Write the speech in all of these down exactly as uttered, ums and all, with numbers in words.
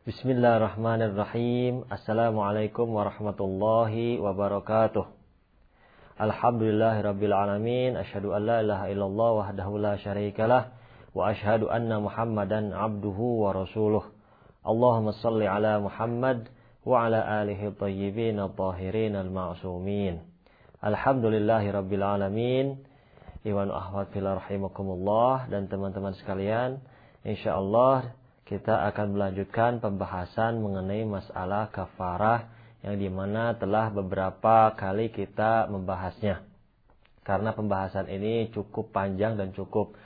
Bismillahirrahmanirrahim. Assalamualaikum warahmatullahi wabarakatuh. Alhamdulillahirabbil alamin. Asyhadu an la ilaha illallah wahdahu la syarikalah wa asyhadu anna Muhammadan abduhu wa rasuluh. Allahumma shalli ala Muhammad wa ala alihi thayyibin at-tahirin al-ma'sumin. Alhamdulillahirabbil alamin. Iwan ahwat fillah rahimakumullah, dan teman-teman sekalian, insyaallah kita akan melanjutkan pembahasan mengenai masalah kafarah yang dimana telah beberapa kali kita membahasnya. Karena pembahasan ini cukup panjang dan cukup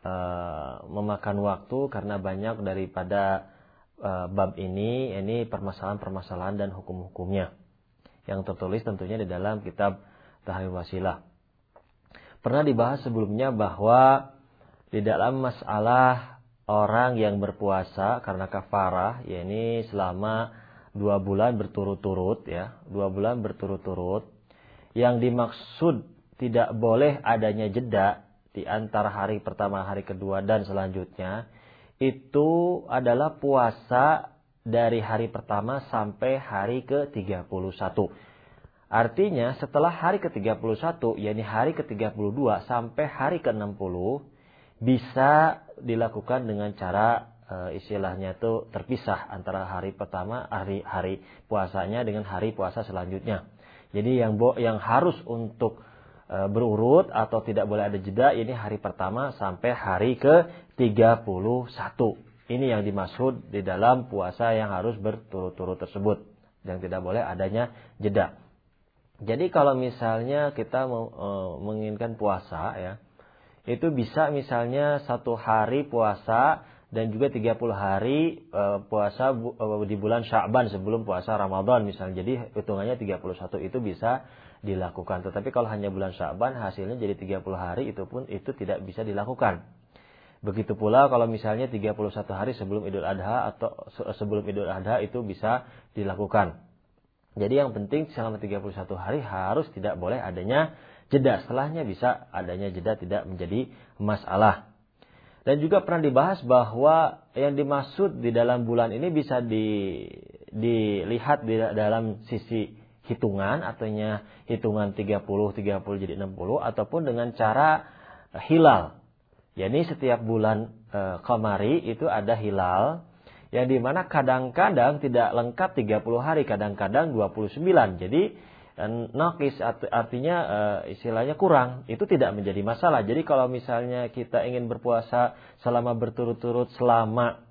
uh, memakan waktu karena banyak daripada uh, bab ini, ini permasalahan-permasalahan dan hukum-hukumnya yang tertulis tentunya di dalam kitab Tahrir Wasilah. Pernah dibahas sebelumnya bahwa di dalam masalah orang yang berpuasa karena kafarah, yakni selama dua bulan berturut-turut, ya, dua bulan berturut-turut, yang dimaksud tidak boleh adanya jeda di antara hari pertama, hari kedua, dan selanjutnya, itu adalah puasa dari hari pertama sampai hari ke tiga puluh satu. Artinya setelah hari ke tiga puluh satu, yakni hari ke tiga puluh dua sampai hari ke enam puluh, bisa dilakukan dengan cara e, istilahnya itu terpisah antara hari pertama, hari hari puasanya dengan hari puasa selanjutnya. Jadi yang bo, yang harus untuk e, berurut atau tidak boleh ada jeda, ini hari pertama sampai hari ke tiga puluh satu. Ini yang dimaksud di dalam puasa yang harus berturut-turut tersebut, yang tidak boleh adanya jeda. Jadi kalau misalnya kita e, menginginkan puasa, ya, itu bisa misalnya satu hari puasa dan juga tiga puluh hari e, puasa bu, e, di bulan Sya'ban sebelum puasa Ramadan misalnya. Jadi hitungannya tiga puluh satu itu bisa dilakukan. Tetapi kalau hanya bulan Sya'ban hasilnya jadi tiga puluh hari, itu pun itu tidak bisa dilakukan. Begitu pula kalau misalnya tiga puluh satu hari sebelum Idul Adha atau sebelum Idul Adha itu bisa dilakukan. Jadi yang penting selama tiga puluh satu hari harus tidak boleh adanya jeda. Setelahnya bisa adanya jeda, tidak menjadi masalah. Dan juga pernah dibahas bahwa yang dimaksud di dalam bulan ini bisa di, dilihat di dalam sisi hitungan, artinya hitungan tiga puluh, tiga puluh jadi enam puluh, ataupun dengan cara hilal. Jadi setiap bulan e, Qamari itu ada hilal, yang dimana kadang-kadang tidak lengkap tiga puluh hari, kadang-kadang dua puluh sembilan. Jadi naqis artinya e, istilahnya kurang, itu tidak menjadi masalah. Jadi kalau misalnya kita ingin berpuasa selama berturut-turut selama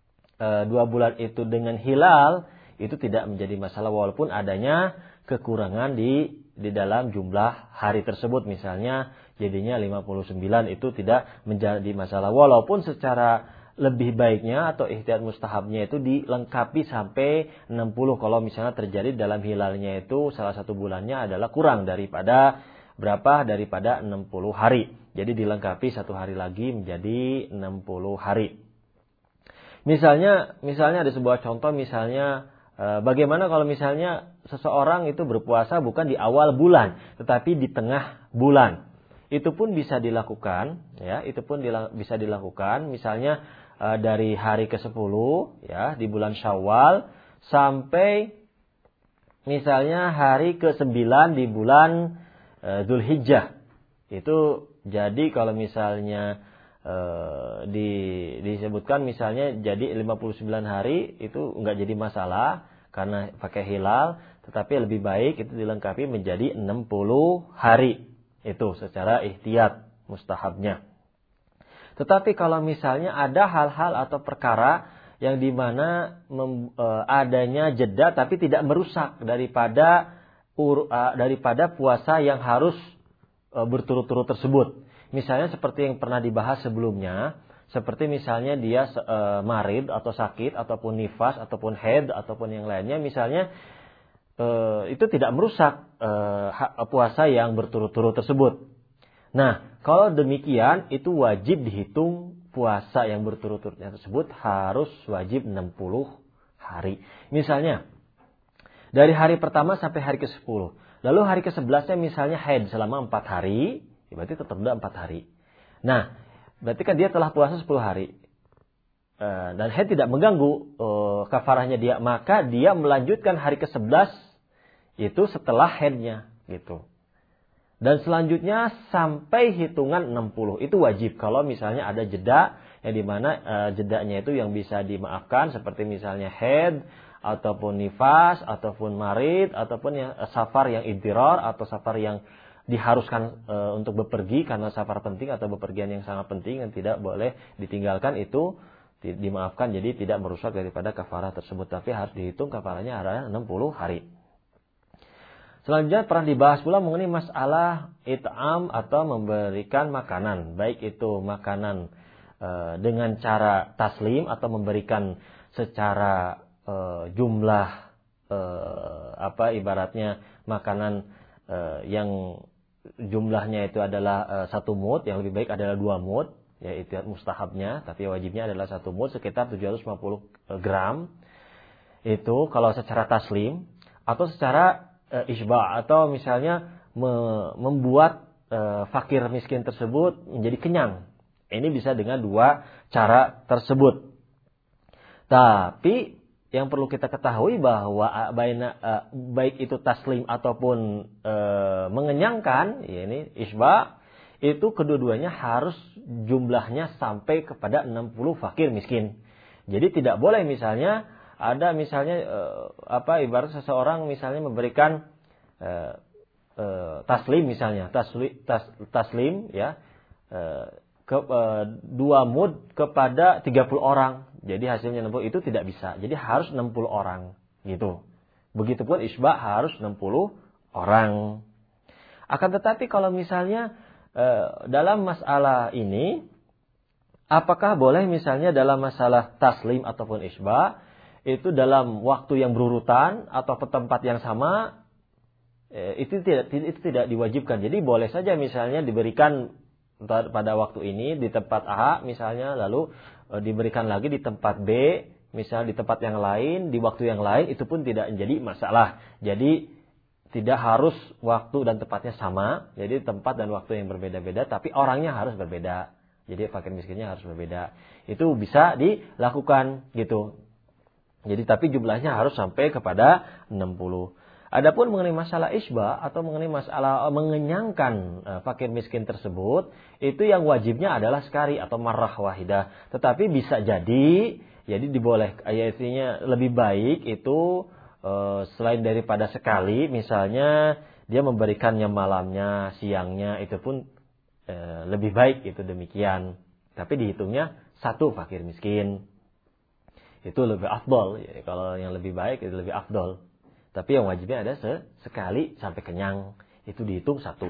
e, dua bulan itu dengan hilal, itu tidak menjadi masalah walaupun adanya kekurangan di di dalam jumlah hari tersebut. Misalnya jadinya lima puluh sembilan, itu tidak menjadi masalah walaupun secara lebih baiknya atau ihtiyat mustahabnya itu dilengkapi sampai enam puluh kalau misalnya terjadi dalam hilalnya itu salah satu bulannya adalah kurang daripada berapa daripada enam puluh hari. Jadi dilengkapi satu hari lagi menjadi enam puluh hari. Misalnya misalnya ada sebuah contoh, misalnya e, bagaimana kalau misalnya seseorang itu berpuasa bukan di awal bulan tetapi di tengah bulan. Itu pun bisa dilakukan, ya, itu pun dila- bisa dilakukan misalnya dari hari ke sepuluh, ya, di bulan Syawal sampai misalnya hari ke sembilan di bulan e, Dzulhijjah. Itu jadi kalau misalnya e, di, disebutkan misalnya jadi lima puluh sembilan hari, itu enggak jadi masalah karena pakai hilal, tetapi lebih baik itu dilengkapi menjadi enam puluh hari. Itu secara ihtiyat mustahabnya. Tetapi kalau misalnya ada hal-hal atau perkara yang dimana mem, e, adanya jeda tapi tidak merusak daripada ur, e, daripada puasa yang harus e, berturut-turut tersebut. Misalnya seperti yang pernah dibahas sebelumnya, seperti misalnya dia e, marid atau sakit ataupun nifas ataupun haid ataupun yang lainnya, misalnya e, itu tidak merusak e, puasa yang berturut-turut tersebut. Nah, kalau demikian itu wajib dihitung puasa yang berturut-turutnya tersebut harus wajib enam puluh hari. Misalnya dari hari pertama sampai hari ke sepuluh. Lalu hari ke sebelasnya misalnya haid selama empat hari, berarti tetap ada empat hari. Nah, berarti kan dia telah puasa sepuluh hari. uh, dan haid tidak mengganggu uh, kafarahnya dia, maka dia melanjutkan hari kesebelas itu setelah haidnya gitu. Dan selanjutnya sampai hitungan enam puluh itu wajib kalau misalnya ada jeda yang dimana uh, jedanya itu yang bisa dimaafkan seperti misalnya haid ataupun nifas ataupun marid ataupun yang uh, safar yang idtirar atau safar yang diharuskan e, untuk bepergi karena safar penting atau bepergian yang sangat penting yang tidak boleh ditinggalkan, itu di, dimaafkan, jadi tidak merusak daripada kafarah tersebut, tapi harus dihitung kafarahnya ada enam puluh hari. Selanjutnya pernah dibahas pula mengenai masalah it'am atau memberikan makanan, baik itu makanan e, dengan cara taslim atau memberikan secara e, jumlah e, apa ibaratnya makanan e, yang jumlahnya itu adalah uh, satu mud, yang lebih baik adalah dua mud, ya itu mustahabnya, tapi wajibnya adalah satu mud sekitar tujuh ratus lima puluh gram. Itu kalau secara taslim atau secara uh, isba' atau misalnya me- membuat uh, fakir miskin tersebut menjadi kenyang. Ini bisa dengan dua cara tersebut. Tapi yang perlu kita ketahui bahwa baina, uh, baik itu taslim ataupun uh, mengenyangkan, ya ini isba, itu kedua-duanya harus jumlahnya sampai kepada enam puluh fakir miskin. Jadi tidak boleh misalnya ada misalnya uh, apa ibarat seseorang misalnya memberikan uh, uh, taslim misalnya tasli, tas, taslim ya uh, ke uh, dua mud kepada tiga puluh orang. Jadi hasilnya enam puluh itu tidak bisa. Jadi harus enam puluh orang gitu. Begitupun isba harus enam puluh orang. Akan tetapi kalau misalnya e, dalam masalah ini apakah boleh misalnya dalam masalah taslim ataupun isba itu dalam waktu yang berurutan atau ke tempat yang sama, e, itu tidak itu tidak diwajibkan. Jadi boleh saja misalnya diberikan pada waktu ini di tempat A misalnya, lalu e, diberikan lagi di tempat B, misalnya di tempat yang lain, di waktu yang lain, itu pun tidak menjadi masalah. Jadi tidak harus waktu dan tempatnya sama, jadi tempat dan waktu yang berbeda-beda, tapi orangnya harus berbeda. Jadi fakir miskinnya harus berbeda. Itu bisa dilakukan gitu. Jadi tapi jumlahnya harus sampai kepada enam puluh. Adapun mengenai masalah isba atau mengenai masalah mengenyangkan uh, fakir miskin tersebut, itu yang wajibnya adalah sekali atau marrah wahidah. Tetapi bisa jadi, jadi diboleh, ayatnya lebih baik itu uh, selain daripada sekali, misalnya dia memberikannya malamnya, siangnya, itu pun uh, lebih baik itu demikian. Tapi dihitungnya satu fakir miskin. Itu lebih afdol. Ya, kalau yang lebih baik itu lebih afdol. Tapi yang wajibnya ada sekali sampai kenyang. Itu dihitung satu.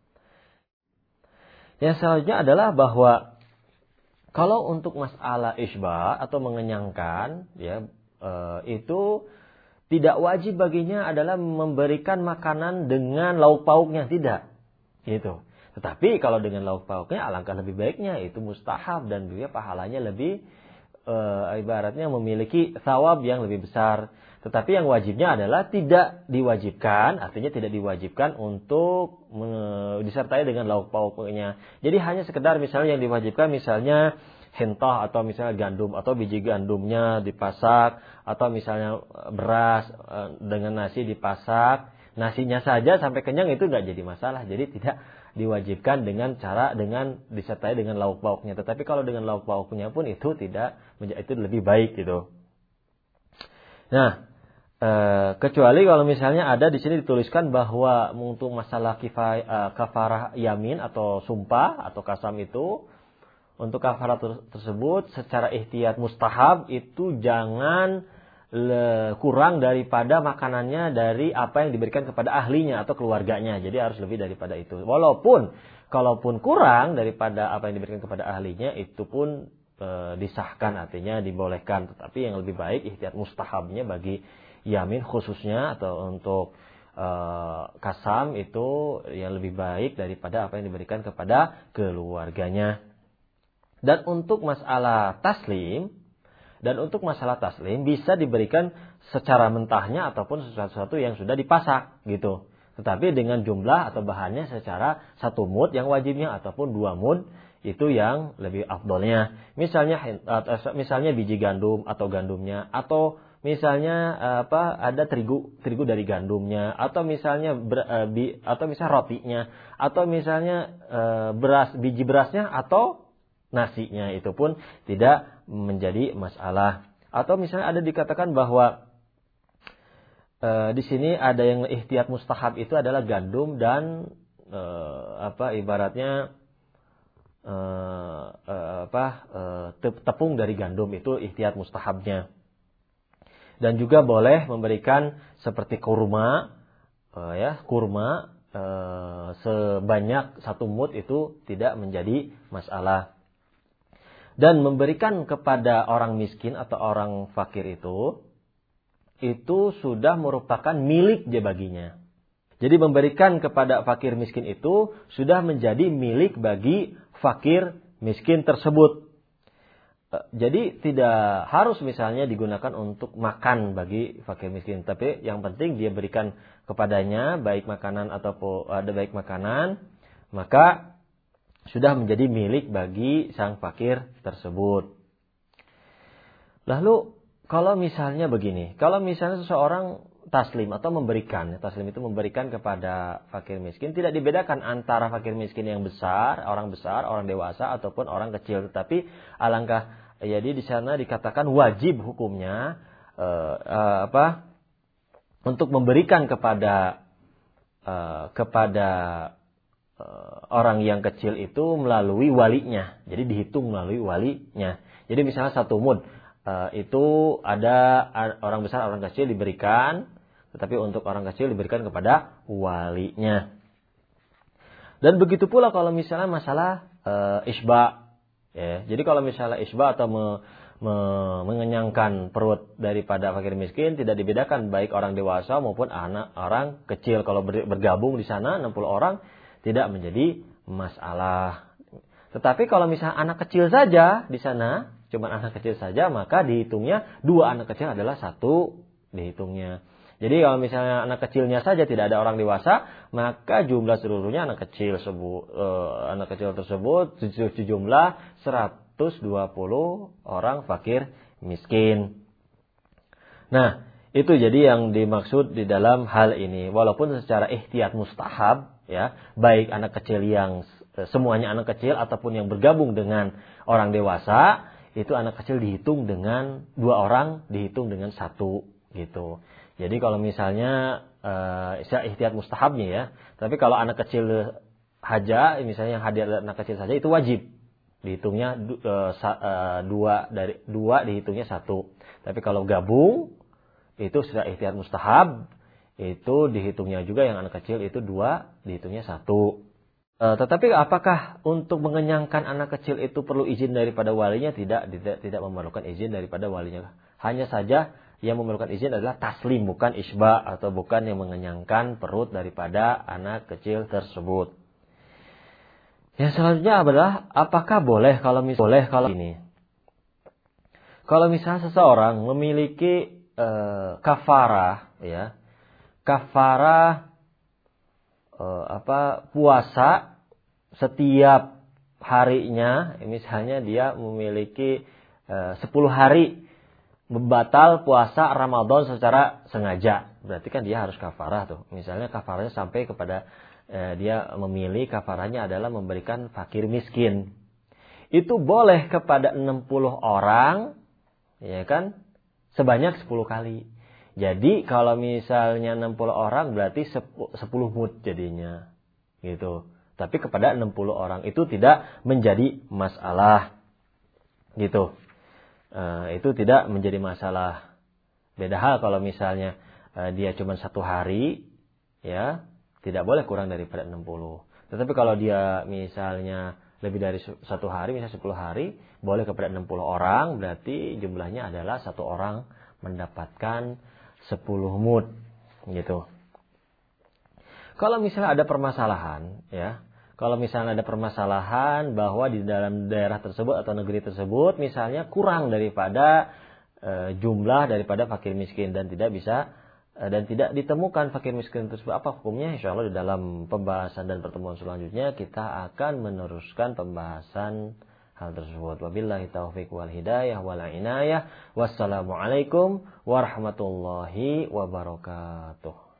Yang selanjutnya adalah bahwa kalau untuk masalah isba atau mengenyangkan, ya e, itu tidak wajib baginya adalah memberikan makanan dengan lauk pauknya, tidak. Gitu. Tetapi kalau dengan lauk pauknya alangkah lebih baiknya, itu mustahab dan juga pahalanya lebih e, ibaratnya memiliki thawab yang lebih besar. Tetapi yang wajibnya adalah tidak diwajibkan, artinya tidak diwajibkan untuk me- disertai dengan lauk pauknya. Jadi hanya sekedar misalnya yang diwajibkan misalnya hentah atau misalnya gandum atau biji gandumnya dipasak, atau misalnya beras dengan nasi dipasak, nasinya saja sampai kenyang itu nggak jadi masalah. Jadi tidak diwajibkan dengan cara dengan disertai dengan lauk pauknya. Tetapi kalau dengan lauk pauknya pun itu tidak, itu lebih baik gitu. Nah, e, kecuali kalau misalnya ada di sini dituliskan bahwa untuk masalah kifay, e, kafarah yamin atau sumpah atau kasam itu, untuk kafarah ter- tersebut secara ihtiyat mustahab itu jangan le, kurang daripada makanannya dari apa yang diberikan kepada ahlinya atau keluarganya. Jadi harus lebih daripada itu. Walaupun kalaupun kurang daripada apa yang diberikan kepada ahlinya, itu pun disahkan, artinya dibolehkan. Tetapi yang lebih baik ihtiyat mustahabnya bagi yamin khususnya atau untuk e, kasam itu yang lebih baik daripada apa yang diberikan kepada keluarganya. Dan untuk masalah taslim dan untuk masalah taslim bisa diberikan secara mentahnya ataupun sesuatu yang sudah dipasak gitu. Tetapi dengan jumlah atau bahannya secara satu mud yang wajibnya ataupun dua mud itu yang lebih afdolnya. Misalnya misalnya biji gandum atau gandumnya, atau misalnya apa ada terigu terigu dari gandumnya, atau misalnya ber, uh, bi, atau misalnya rotinya, atau misalnya uh, beras biji berasnya atau nasinya, itu pun tidak menjadi masalah. Atau misalnya ada dikatakan bahwa uh, di sini ada yang ihtiyat mustahab itu adalah gandum dan uh, apa ibaratnya uh, uh, apa uh, tepung dari gandum, itu ihtiyat mustahabnya. Dan juga boleh memberikan seperti kurma, uh, ya kurma uh, sebanyak satu mud, itu tidak menjadi masalah. Dan memberikan kepada orang miskin atau orang fakir itu, itu sudah merupakan milik dia baginya. Jadi memberikan kepada fakir miskin itu sudah menjadi milik bagi fakir miskin tersebut. Jadi tidak harus misalnya digunakan untuk makan bagi fakir miskin, tapi yang penting dia berikan kepadanya baik makanan ataupun ada baik makanan, maka sudah menjadi milik bagi sang fakir tersebut. Lalu kalau misalnya begini, kalau misalnya seseorang taslim atau memberikan, taslim itu memberikan kepada fakir miskin, tidak dibedakan antara fakir miskin yang besar, orang besar, orang dewasa ataupun orang kecil, tetapi alangkah jadi di sana dikatakan wajib hukumnya eh, eh, apa untuk memberikan kepada eh, kepada eh, orang yang kecil itu melalui walinya. Jadi dihitung melalui walinya. Jadi misalnya satu mud eh, itu ada orang besar, orang kecil diberikan, tetapi untuk orang kecil diberikan kepada walinya. Dan begitu pula kalau misalnya masalah eh, isba. Ya, jadi kalau misalnya isba atau me, me, mengenyangkan perut daripada fakir miskin, tidak dibedakan baik orang dewasa maupun anak orang kecil. Kalau ber, bergabung di sana enam puluh orang tidak menjadi masalah. Tetapi kalau misalnya anak kecil saja di sana, cuma anak kecil saja, maka dihitungnya dua anak kecil adalah satu dihitungnya. Jadi kalau misalnya anak kecilnya saja tidak ada orang dewasa, maka jumlah seluruhnya anak kecil sebu, uh, anak kecil tersebut jumlah seratus dua puluh orang fakir miskin. Nah, itu jadi yang dimaksud di dalam hal ini. Walaupun secara ihtiyat mustahab, ya, baik anak kecil yang semuanya anak kecil ataupun yang bergabung dengan orang dewasa, itu anak kecil dihitung dengan dua orang, dihitung dengan satu, gitu. Jadi kalau misalnya uh, ihtiyat mustahabnya ya, tapi kalau anak kecil haja, misalnya yang hadir anak kecil saja itu wajib dihitungnya uh, uh, dua dari dua dihitungnya satu. Tapi kalau gabung itu sudah ihtiyat mustahab, itu dihitungnya juga yang anak kecil itu dua dihitungnya satu. Uh, tetapi apakah untuk mengenyangkan anak kecil itu perlu izin daripada walinya? Tidak, tidak, tidak memerlukan izin daripada walinya. Hanya saja yang memerlukan izin adalah taslim, bukan isba atau bukan yang mengenyangkan perut daripada anak kecil tersebut. Yang selanjutnya adalah apakah boleh kalau mis- boleh kalau ini. Kalau misalnya seseorang memiliki e, kafarah, ya, kafarah e, apa puasa setiap harinya, misalnya dia memiliki e, sepuluh hari batal puasa Ramadan secara sengaja, berarti kan dia harus kafarah tuh. Misalnya kafarahnya sampai kepada eh, dia memilih kafarahnya adalah memberikan fakir miskin. Itu boleh kepada enam puluh orang, ya kan? Sebanyak sepuluh kali. Jadi kalau misalnya enam puluh orang berarti sepuluh mud jadinya. Gitu. Tapi kepada enam puluh orang itu tidak menjadi masalah. Gitu. Uh, itu tidak menjadi masalah. Beda hal kalau misalnya uh, dia cuma satu hari, ya tidak boleh kurang daripada enam puluh. Tetapi kalau dia misalnya lebih dari satu hari, misalnya sepuluh hari, boleh kepada enam puluh orang, berarti jumlahnya adalah satu orang mendapatkan sepuluh mud, gitu. Kalau misalnya ada permasalahan, ya. Kalau misalnya ada permasalahan bahwa di dalam daerah tersebut atau negeri tersebut misalnya kurang daripada e, jumlah daripada fakir miskin dan tidak bisa dan tidak ditemukan fakir miskin tersebut, apa hukumnya? Insya Allah di dalam pembahasan dan pertemuan selanjutnya kita akan meneruskan pembahasan hal tersebut. Wabillahi taufiq wal hidayah wal inayah. Wassalamualaikum warahmatullahi wabarakatuh.